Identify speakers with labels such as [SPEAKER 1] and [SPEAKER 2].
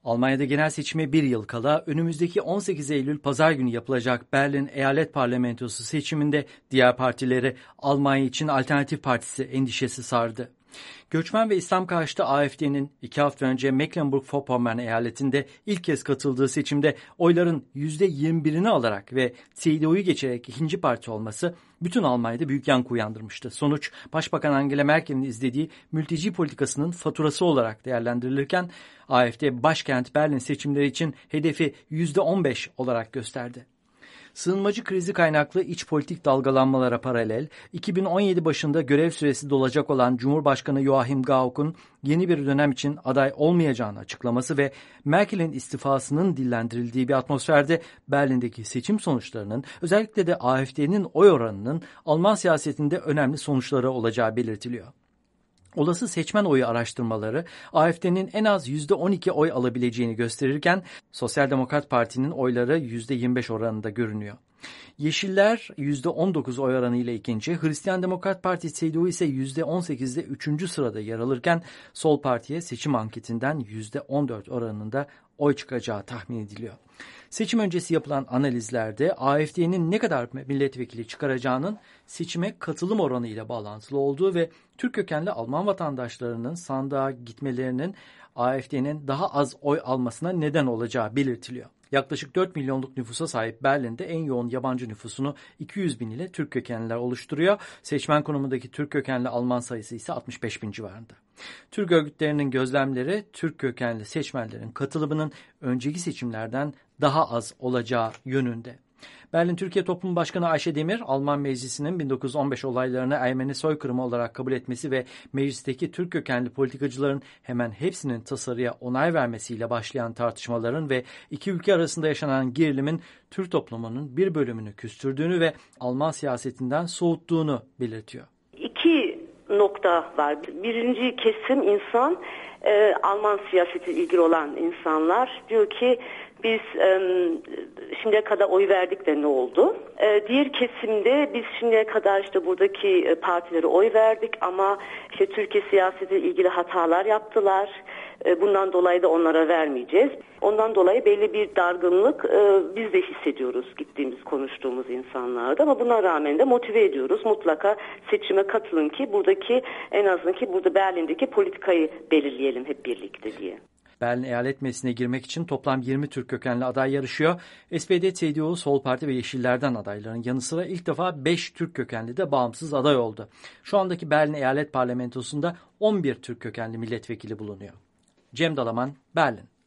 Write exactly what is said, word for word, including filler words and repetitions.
[SPEAKER 1] Almanya'da genel seçime bir yıl kala önümüzdeki on sekiz Eylül Pazar günü yapılacak Berlin Eyalet Parlamentosu seçiminde diğer partileri Almanya için Alternatif Partisi endişesi sardı. Göçmen ve İslam karşıtı A F D'nin iki hafta önce Mecklenburg-Vorpommern eyaletinde ilk kez katıldığı seçimde oyların yüzde yirmi birini alarak ve C D U'yu geçerek ikinci parti olması bütün Almanya'da büyük yankı uyandırmıştı. Sonuç, Başbakan Angela Merkel'in izlediği mülteci politikasının faturası olarak değerlendirilirken A F D başkent Berlin seçimleri için hedefi yüzde on beş olarak gösterdi. Sığınmacı krizi kaynaklı iç politik dalgalanmalara paralel, iki bin on yedi başında görev süresi dolacak olan Cumhurbaşkanı Joachim Gauck'un yeni bir dönem için aday olmayacağını açıklaması ve Merkel'in istifasının dillendirildiği bir atmosferde Berlin'deki seçim sonuçlarının, özellikle de A F D'nin oy oranının Alman siyasetinde önemli sonuçları olacağı belirtiliyor. Olası seçmen oyu araştırmaları A F D'nin en az yüzde on iki oy alabileceğini gösterirken Sosyal Demokrat Parti'nin oyları yüzde yirmi beş oranında görünüyor. Yeşiller yüzde on dokuz oy oranıyla ikinci, Hristiyan Demokrat Parti C D U ise yüzde on sekizde üçüncü sırada yer alırken Sol Parti'ye seçim anketinden yüzde on dört oranında oy çıkacağı tahmin ediliyor. Seçim öncesi yapılan analizlerde A F D'nin ne kadar milletvekili çıkaracağının seçime katılım oranı ile bağlantılı olduğu ve Türk kökenli Alman vatandaşlarının sandığa gitmelerinin A F D'nin daha az oy almasına neden olacağı belirtiliyor. Yaklaşık dört milyonluk nüfusa sahip Berlin'de en yoğun yabancı nüfusunu iki yüz bin ile Türk kökenliler oluşturuyor. Seçmen konumundaki Türk kökenli Alman sayısı ise altmış beş bin civarında. Türk örgütlerinin gözlemleri Türk kökenli seçmenlerin katılımının önceki seçimlerden daha az olacağı yönünde. Berlin Türkiye Toplum Başkanı Ayşe Demir, Alman Meclisi'nin bin dokuz yüz on beş olaylarını Ermeni soykırımı olarak kabul etmesi ve meclisteki Türk kökenli politikacıların hemen hepsinin tasarıya onay vermesiyle başlayan tartışmaların ve iki ülke arasında yaşanan gerilimin Türk toplumunun bir bölümünü küstürdüğünü ve Alman siyasetinden soğuttuğunu belirtiyor.
[SPEAKER 2] İki nokta var. Birinci kesim insan, e, Alman siyasetiyle ilgili olan insanlar diyor ki biz e, şimdiye kadar oy verdik de ne oldu? E, diğer kesimde biz şimdiye kadar işte buradaki e, partilere oy verdik ama işte Türkiye siyasetiyle ilgili hatalar yaptılar. E, bundan dolayı da onlara vermeyeceğiz. Ondan dolayı belli bir dargınlık e, biz de hissediyoruz gittiğimiz, konuştuğumuz insanlarda ama buna rağmen de motive ediyoruz. Mutlaka seçime katılın ki buradaki, en azından ki burada Berlin'deki politikayı belirleyelim hep birlikte diye.
[SPEAKER 1] Berlin Eyalet Meclisi'ne girmek için toplam yirmi Türk kökenli aday yarışıyor. S P D, C D U, Sol Parti ve Yeşillerden adayların yanı sıra ilk defa beş Türk kökenli de bağımsız aday oldu. Şu andaki Berlin Eyalet Parlamentosu'nda on bir Türk kökenli milletvekili bulunuyor. Cem Dalaman, Berlin.